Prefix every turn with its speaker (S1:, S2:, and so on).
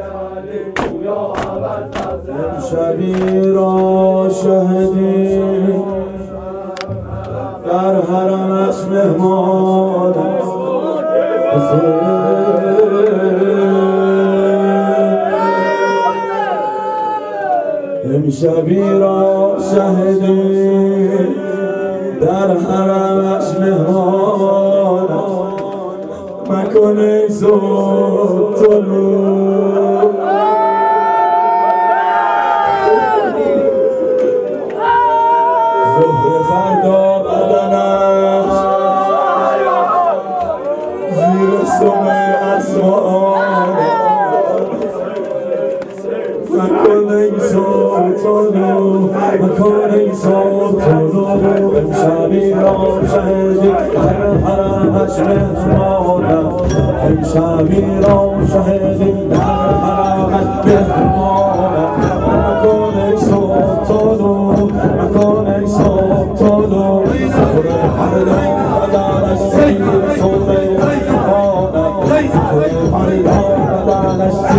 S1: شبی را شهدی در حرمش مهمان امشبی را شهدی در حرمش مهمان مکن ای زود طلوع ظهر فردا بدنش زیر سم اسمان مکن ای زود طلوع مکن ای زود طلوع امشبی را شهدی در حرمش مهمانم امشبی را شهدی در حرمش مهمانم مکن ای زود طلوع مکن ای زود طلوع ظهر فردا بدنش زیر سم اسمانم ظهر فردا بدنش